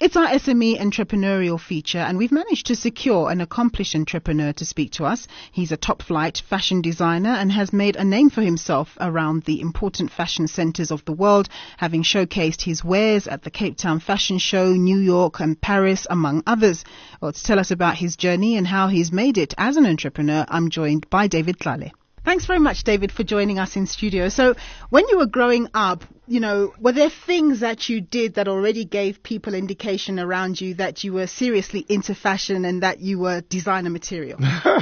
It's our SME entrepreneurial feature, and we've managed to secure an accomplished entrepreneur to speak to us. He's a top-flight fashion designer and has made a name for himself around the important fashion centres of the world, having showcased his wares at the Cape Town Fashion Show, New York and Paris, among others. Well, to tell us about his journey and how he's made it as an entrepreneur, I'm joined by David Tlale. Thanks very much, David, for joining us in studio. So when you were growing up, were there things that you did that already gave people indication around you that you were seriously into fashion and that you were designer material?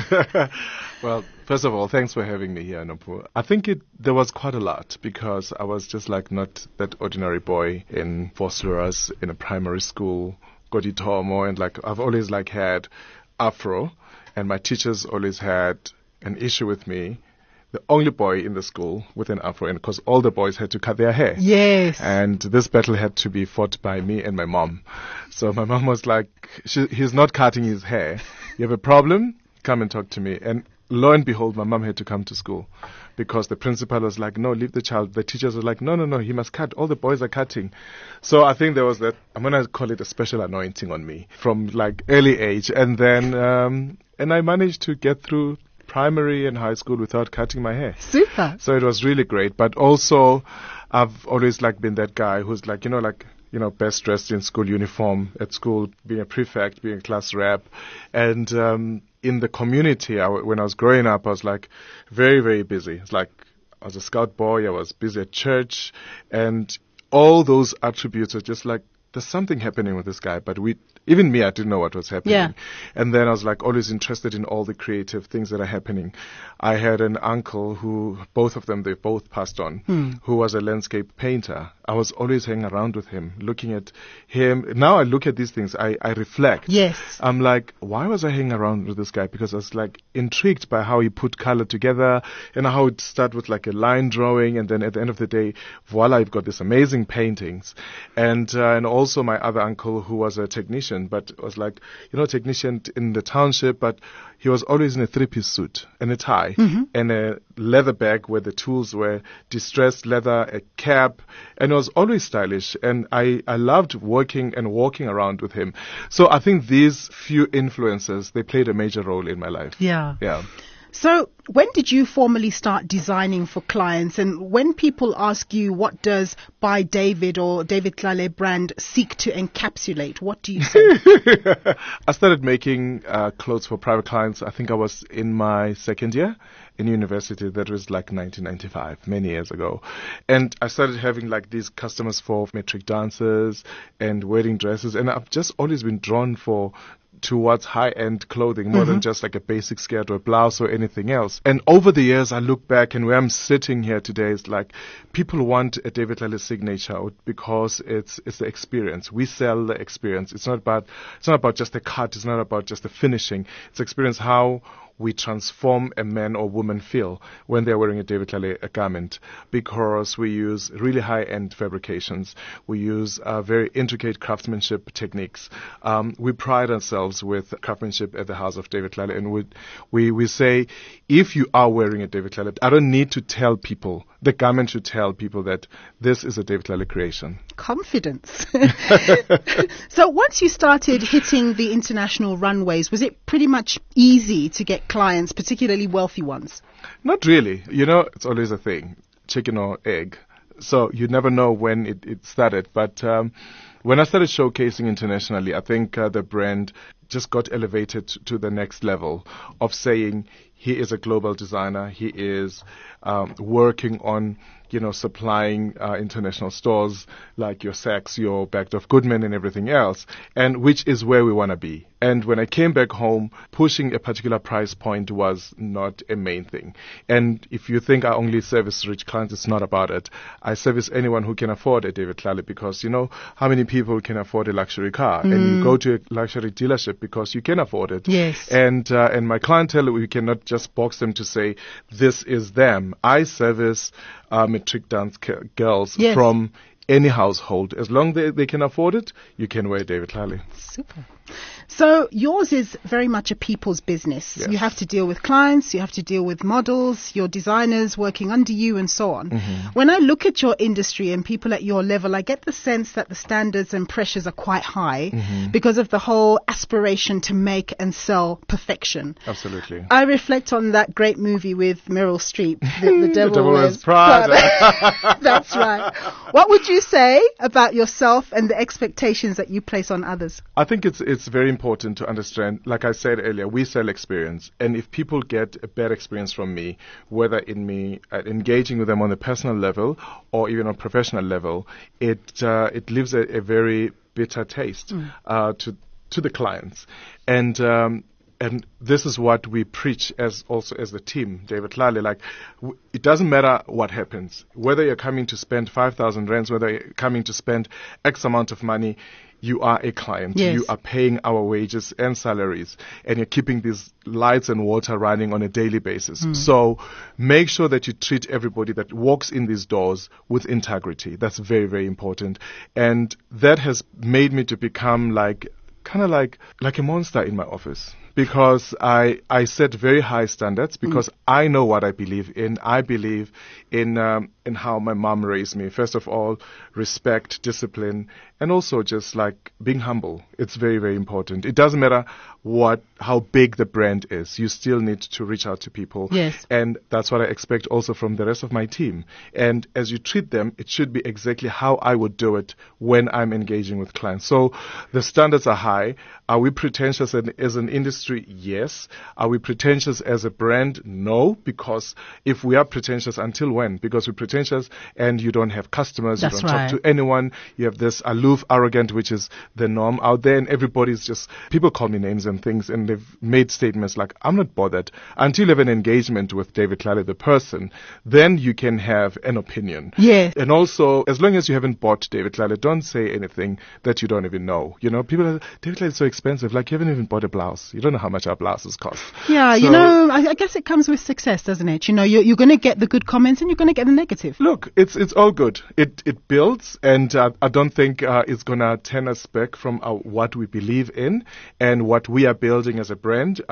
Well, first of all, thanks for having me here, Nopu. I think there was quite a lot because I was just not that ordinary boy in Vosloorus in a primary school, Goditomo, and I've always had afro, and my teachers always had an issue with me. The only boy in the school with an afro, and because all the boys had to cut their hair. Yes. And this battle had to be fought by me and my mom. So my mom was he's not cutting his hair. You have a problem? Come and talk to me. And lo and behold, my mom had to come to school because the principal was no, leave the child. The teachers were no, he must cut. All the boys are cutting. So I think there was that, I'm going to call it a special anointing on me from early age. And then, and I managed to get through primary and high school without cutting my hair. Super. So it was really great. But also, I've always been that guy who's best dressed in school uniform at school, being a prefect, being a class rep. And in the community, when I was growing up, I was very, very busy. It's I was a scout boy, I was busy at church, and all those attributes are just there's something happening with this guy, but even me, I didn't know what was happening. Yeah. And then I was always interested in all the creative things that are happening. I had an uncle who, they both passed on, who was a landscape painter. I was always hanging around with him, looking at him. Now I look at these things, I reflect. Yes. I'm why was I hanging around with this guy? Because I was intrigued by how he put color together and how it started with a line drawing, and then at the end of the day, voila, you've got these amazing paintings. And also my other uncle who was a technician, but was technician in the township, but he was always in a three-piece suit and a tie and a leather bag where the tools were distressed leather, a cap, and it was always stylish. And I loved working and walking around with him. So I think these few influences, they played a major role in my life. Yeah. Yeah. So when did you formally start designing for clients? And when people ask you, what does By David or David Tlale brand seek to encapsulate, what do you say? I started making clothes for private clients. I think I was in my second year in university. That was 1995, many years ago. And I started having these customers for matric dances and wedding dresses. And I've just always been drawn towards high-end clothing more than just a basic skirt or blouse or anything else. And over the years, I look back, and where I'm sitting here today is people want a David Tlale signature because it's the experience. We sell the experience. It's not about just the cut. It's not about just the finishing. It's experience how we transform a man or woman feel when they're wearing a David Tlale garment, because we use really high-end fabrications. We use very intricate craftsmanship techniques. We pride ourselves with craftsmanship at the house of David Tlale, and we say, if you are wearing a David Tlale, I don't need to tell people. The garment should tell people that this is a David Tlale creation. Confidence. So once you started hitting the international runways, was it pretty much easy to get clients, particularly wealthy ones? Not really. It's always a thing, chicken or egg. So you never know when it started. But when I started showcasing internationally, I think the brand just got elevated to the next level of saying he is a global designer. He is working on supplying international stores like your Saks, your Bergdorf Goodman and everything else, and which is where we want to be. And when I came back home, pushing a particular price point was not a main thing. And if you think I only service rich clients, it's not about it. I service anyone who can afford a David Tlale, because how many people can afford a luxury car? And you go to a luxury dealership because you can afford it. Yes. And my clientele, we cannot just box them to say, this is them. I service matric dance girls Yes. from any household. As long as they can afford it, you can wear David Tlale. Super. So yours is very much a people's business. Yes. You have to deal with clients, you have to deal with models, your designers working under you and so on. When I look at your industry and people at your level, I get the sense that the standards and pressures are quite high because of the whole aspiration to make and sell perfection. Absolutely. I reflect on that great movie with Meryl Streep, The Devil Wears Prada. That's right. What would you say about yourself and the expectations that you place on others? I think it's very important to understand, like I said earlier, we sell experience. And if people get a bad experience from me, whether in me engaging with them on a personal level or even on a professional level, it leaves a very bitter taste to the clients. And this is what we preach as the team, David Tlale. Like, it doesn't matter what happens, whether you're coming to spend 5,000 rands, whether you're coming to spend X amount of money, you are a client. Yes. You are paying our wages and salaries, and you're keeping these lights and water running on a daily basis. So make sure that you treat everybody that walks in these doors with integrity. That's very, very important. And that has made me to become kind of like a monster in my office, because I set very high standards, because I know what I believe in. I believe in how my mom raised me. First of all, respect, discipline, and also just like being humble. It's very, very important. It doesn't matter how big the brand is. You still need to reach out to people. Yes. And that's what I expect also from the rest of my team. And as you treat them, it should be exactly how I would do it when I'm engaging with clients. So the standards are high. Are we pretentious as an industry? Yes. Are we pretentious as a brand? No. Because if we are pretentious, until when? Because we're pretentious and you don't have customers, That's you don't right. talk to anyone, you have this aloof, arrogant, which is the norm out there, and everybody's just, people call me names and things, and they've made statements like, I'm not bothered. Until you have an engagement with David Tlale, the person, then you can have an opinion. Yeah. And also, as long as you haven't bought David Tlale, don't say anything that you don't even know. You know, people are, David Tlale is so expensive, like you haven't even bought a blouse. You don't know how much our blouses cost. Yeah, So, I guess it comes with success, doesn't it? You know, you're going to get the good comments and you're going to get the negative. Look, it's all good. It builds, and I don't think it's gonna turn us back from what we believe in and what we are building as a brand.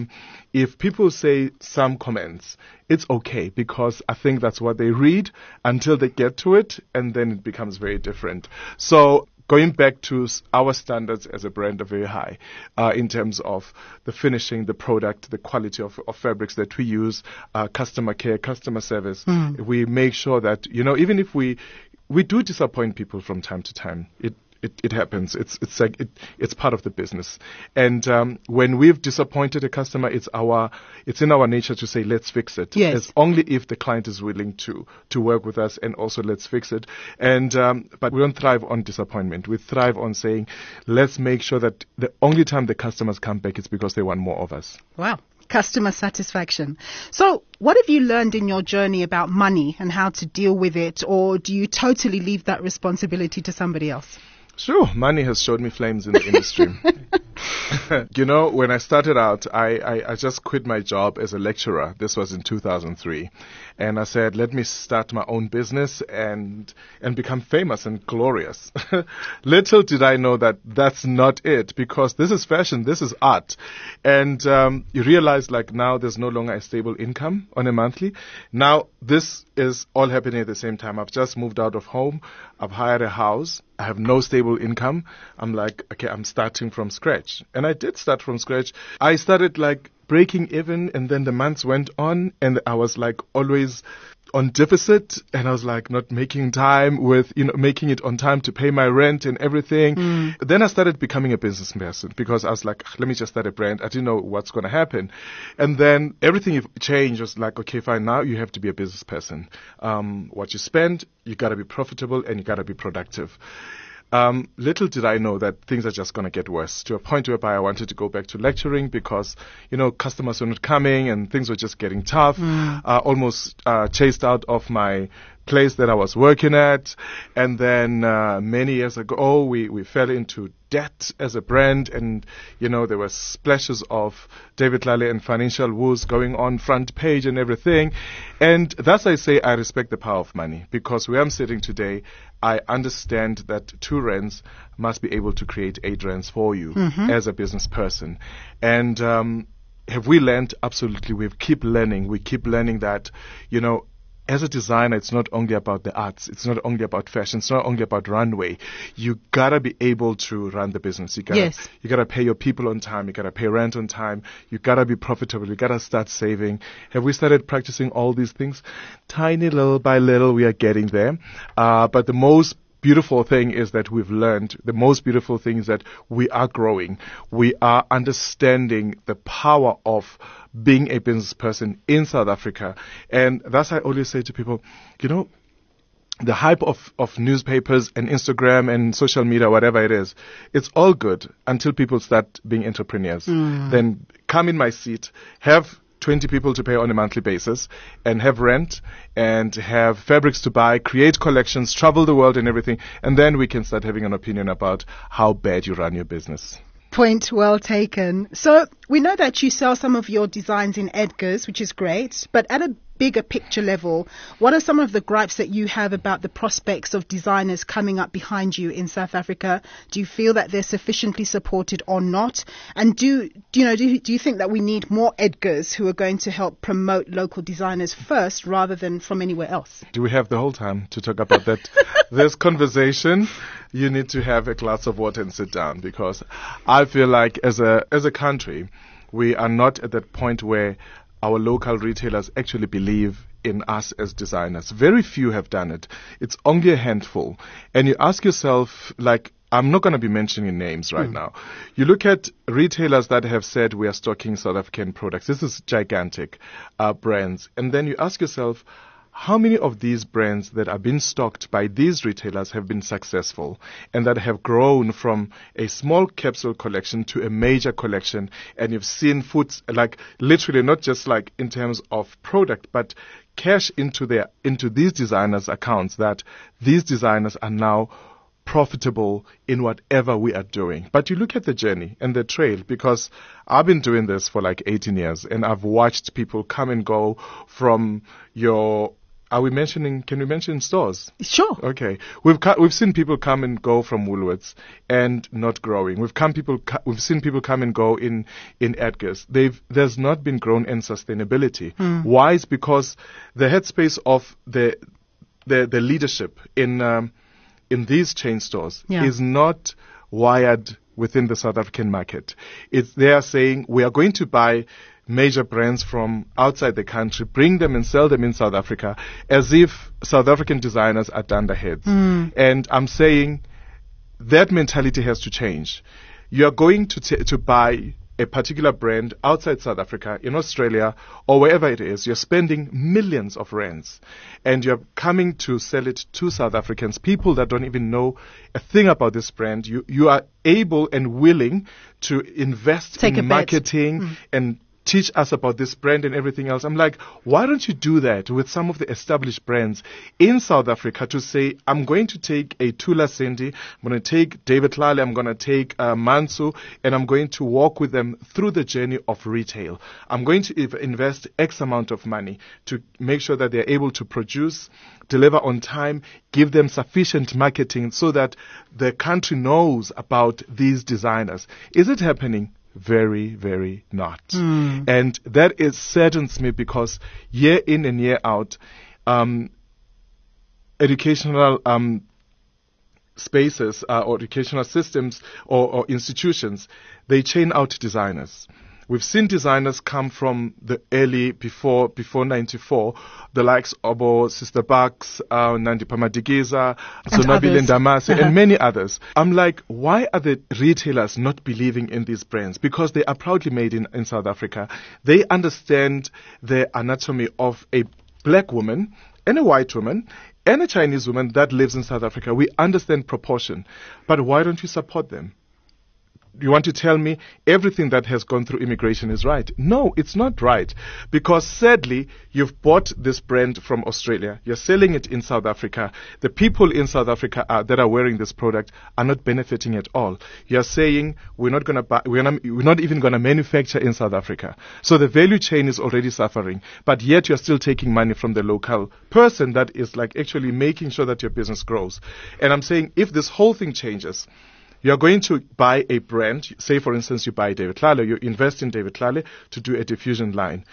If people say some comments, it's okay, because I think that's what they read until they get to it, and then it becomes very different. So going back to our standards as a brand are very high in terms of the finishing, the product, the quality of fabrics that we use, customer care, customer service. We make sure that, you know, even if we do disappoint people from time to time, it happens. It's part of the business. And when we've disappointed a customer, it's in our nature to say, let's fix it. Yes. It's only if the client is willing to work with us, and also let's fix it. And but we don't thrive on disappointment. We thrive on saying, let's make sure that the only time the customers come back is because they want more of us. Wow. Customer satisfaction. So what have you learned in your journey about money and how to deal with it? Or do you totally leave that responsibility to somebody else? Sure, money has showed me flames in the industry. You know, when I started out, I just quit my job as a lecturer. This was in 2003. And I said, let me start my own business and become famous and glorious. Little did I know that that's not it, because this is fashion, this is art. And you realize, like, now there's no longer a stable income on a monthly. Now this is all happening at the same time. I've just moved out of home. I've hired a house. I have no stable income. I'm like, okay, I'm starting from scratch. And I did start from scratch. I started like breaking even, and then the months went on, and I was like always on deficit, and I was like not making time with, making it on time to pay my rent and everything. Then I started becoming a business person, because I was like, let me just start a brand. I didn't know what's going to happen. And then everything changed. It was like, okay, fine, now you have to be a business person. What you spend, you got to be profitable and you got to be productive. Little did I know that things are just going to get worse, to a point whereby I wanted to go back to lecturing, because, customers were not coming and things were just getting tough. Almost chased out of my place that I was working at. And then many years ago, we fell into debt as a brand, and there were splashes of David Lally and financial woes going on front page and everything. And that's why I say I respect the power of money, because where I'm sitting today, I understand that 2 rands must be able to create 8 rands for you as a business person. And have we learned? Absolutely. We keep learning. We keep learning that, as a designer, it's not only about the arts. It's not only about fashion. It's not only about runway. You gotta be able to run the business. You gotta pay your people on time. You gotta pay rent on time. You gotta be profitable. You gotta start saving. Have we started practicing all these things? Tiny little by little, we are getting there. But the most beautiful thing is that we've learned. The most beautiful thing is that we are growing. We are understanding the power of being a business person in South Africa. And that's why I always say to people, the hype of newspapers and Instagram and social media, whatever it is, it's all good until people start being entrepreneurs. Then come in my seat, have 20 people to pay on a monthly basis, and have rent and have fabrics to buy, create collections, travel the world and everything, and then we can start having an opinion about how bad you run your business. Point well taken. So we know that you sell some of your designs in Edgar's, which is great, but at a bigger picture level, what are some of the gripes that you have about the prospects of designers coming up behind you in South Africa? Do you feel that they're sufficiently supported or not? And do you think that we need more Edgar's who are going to help promote local designers first rather than from anywhere else? Do we have the whole time to talk about that? This conversation, you need to have a glass of water and sit down, because I feel like as a country, we are not at that point where our local retailers actually believe in us as designers. Very few have done it. It's only a handful. And you ask yourself, I'm not going to be mentioning names right now. You look at retailers that have said we are stocking South African products. This is gigantic brands. And then you ask yourself, how many of these brands that are being stocked by these retailers have been successful and that have grown from a small capsule collection to a major collection? And you've seen literally not just in terms of product, but cash into these designers' accounts, that these designers are now profitable in whatever we are doing. But you look at the journey and the trail, because I've been doing this for 18 years, and I've watched people come and go from your... can we mention stores? Sure. Okay. We've seen people come and go from Woolworths and not growing. We've seen people come and go in Edgar's. There's not been growth and sustainability. Why? It's because the headspace of the leadership in these chain stores is not wired within the South African market. They are saying we are going to buy major brands from outside the country, bring them and sell them in South Africa, as if South African designers are dunderheads. And I'm saying that mentality has to change. You are going to buy a particular brand outside South Africa, in Australia, or wherever it is. You're spending millions of rands, and you're coming to sell it to South Africans, people that don't even know a thing about this brand. You are able and willing to invest in marketing and teach us about this brand and everything else. I'm like, why don't you do that with some of the established brands in South Africa, to say, I'm going to take a Tula Cindy, I'm going to take David Lally, I'm going to take Mansu, and I'm going to walk with them through the journey of retail. I'm going to invest X amount of money to make sure that they're able to produce, deliver on time, give them sufficient marketing so that the country knows about these designers. Is it happening? Very, very not. And that saddens me, because year in and year out, educational spaces or educational systems or institutions, they chain out designers. We've seen designers come from the early, before 94, the likes of Sister Bucks, Nandi Pamadigiza, Sonabile Ndamase, and many others. I'm like, why are the retailers not believing in these brands? Because they are proudly made in South Africa. They understand the anatomy of a black woman and a white woman and a Chinese woman that lives in South Africa. We understand proportion. But why don't you support them? you want to tell me everything that has gone through immigration is right? No, it's not right. Because sadly, you've bought this brand from Australia. You're selling it in South Africa. The people in South Africa that are wearing this product are not benefiting at all. You're saying we're not going to buy, we're not even going to manufacture in South Africa. So the value chain is already suffering. But yet you're still taking money from the local person that is like actually making sure that your business grows. And I'm saying if this whole thing changes, you're going to buy a brand. Say, for instance, you buy David Tlale. You invest in David Tlale to do a diffusion line.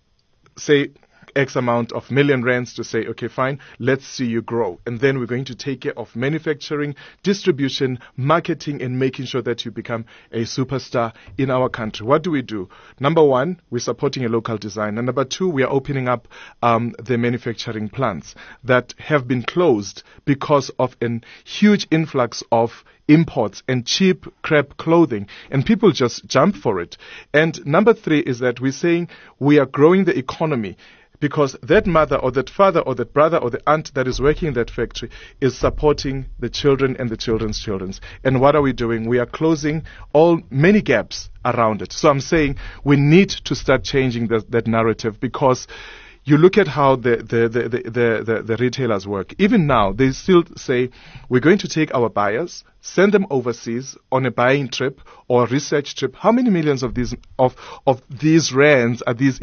Say X amount of million rands to say, okay, fine, let's see you grow. And then we're going to take care of manufacturing, distribution, marketing, and making sure that you become a superstar in our country. What do? Number one, we're supporting a local design. And number two, we are opening up the manufacturing plants that have been closed because of a huge influx of imports and cheap crap clothing, and people just jump for it. And number three is that we're saying we are growing the economy because that mother or that father or that brother or the aunt that is working in that factory is supporting the children and the children's children. And what are we doing? We are closing many gaps around it. So I'm saying we need to start changing that narrative, because you look at how the retailers work. Even now, they still say, we're going to take our buyers, send them overseas on a buying trip or a research trip. How many millions of these rands are these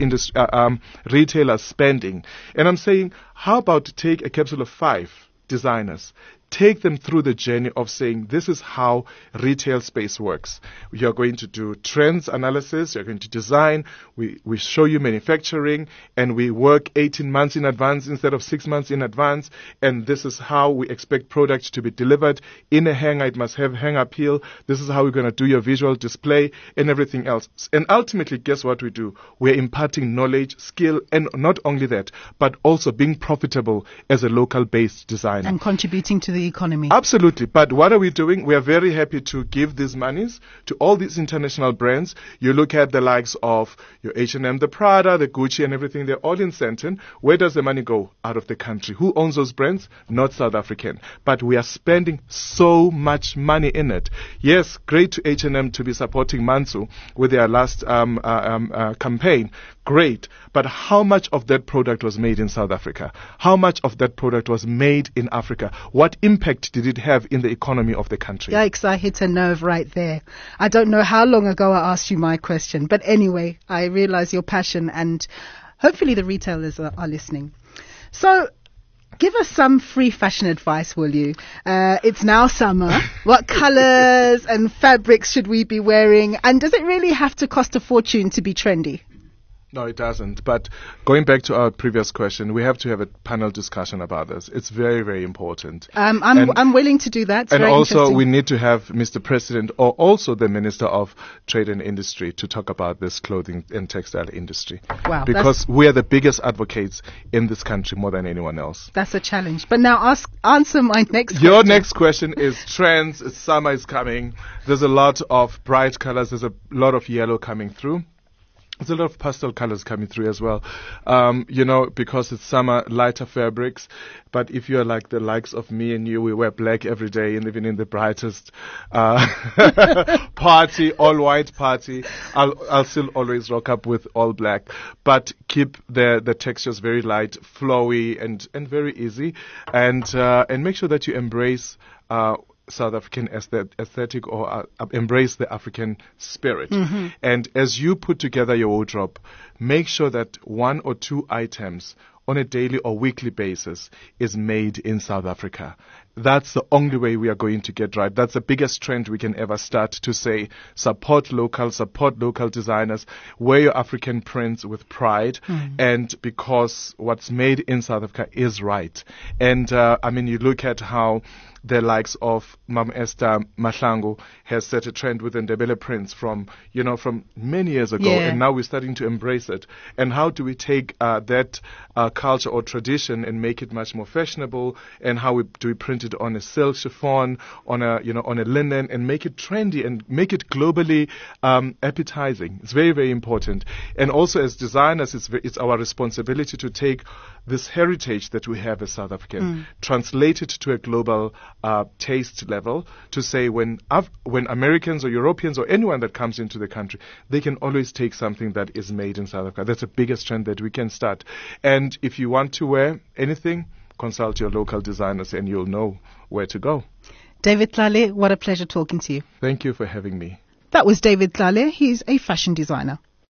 retailers spending? And I'm saying, how about take a capsule of 5 designers, take them through the journey of saying, this is how retail space works. You're going to do trends analysis, you're going to design, we show you manufacturing, and we work 18 months in advance instead of 6 months in advance, and this is how we expect products to be delivered. In a hanger, it must have hanger appeal. This is how we're going to do your visual display and everything else. And ultimately, guess what we do? We're imparting knowledge, skill, and not only that, but also being profitable as a local-based designer. And contributing to the economy. Absolutely. But what are we doing? We are very happy to give these monies to all these international brands. You look at the likes of your H&M, the Prada, the Gucci, and everything. They're all in Sandton. Where does the money go? Out of the country. Who owns those brands? Not South African. But we are spending so much money in it. Yes, great to H&M to be supporting Mansu with their last campaign. Great. But how much of that product was made in South Africa? How much of that product was made in Africa? What impact did it have in the economy of the country? Yikes, I hit a nerve right there. I don't know how long ago I asked you my question, but anyway, I realize your passion, and hopefully the retailers are listening. So, give us some free fashion advice, will you? It's now summer. What colors and fabrics should we be wearing? And does it really have to cost a fortune to be trendy? No, it doesn't. But going back to our previous question, we have to have a panel discussion about this. It's very, very important. I'm willing to do that. It's and very also, we need to have Mr. President or also the Minister of Trade and Industry to talk about this clothing and textile industry. Wow. Because we are the biggest advocates in this country more than anyone else. That's a challenge. But now answer my next question. Your next question is trends. Summer is coming. There's a lot of bright colors. There's a lot of yellow coming through. There's a lot of pastel colors coming through as well, because it's summer, lighter fabrics. But if you're like the likes of me and you, we wear black every day, and even in the brightest party, all white party, I'll still always rock up with all black. But keep the textures very light, flowy, and very easy, and make sure that you embrace South African aesthetic or embrace the African spirit. Mm-hmm. And as you put together your wardrobe, make sure that 1 or 2 items on a daily or weekly basis is made in South Africa. That's the only way we are going to get right. That's the biggest trend we can ever start to say, support local designers, wear your African prints with pride, and because what's made in South Africa is right. And, you look at how the likes of Mam Esther Mahlangu has set a trend with Ndebele prints from many years ago, and now we're starting to embrace it. And how do we take that culture or tradition and make it much more fashionable, and how do we print it on a silk chiffon, on a linen, and make it trendy and make it globally appetizing. It's very, very important. And also as designers, it's our responsibility to take this heritage that we have as South African, translate it to a global taste level, to say when Americans or Europeans or anyone that comes into the country, they can always take something that is made in South Africa. That's the biggest trend that we can start. And if you want to wear anything, consult your local designers and you'll know where to go. David Tlale, what a pleasure talking to you. Thank you for having me. That was David Tlale. He's a fashion designer.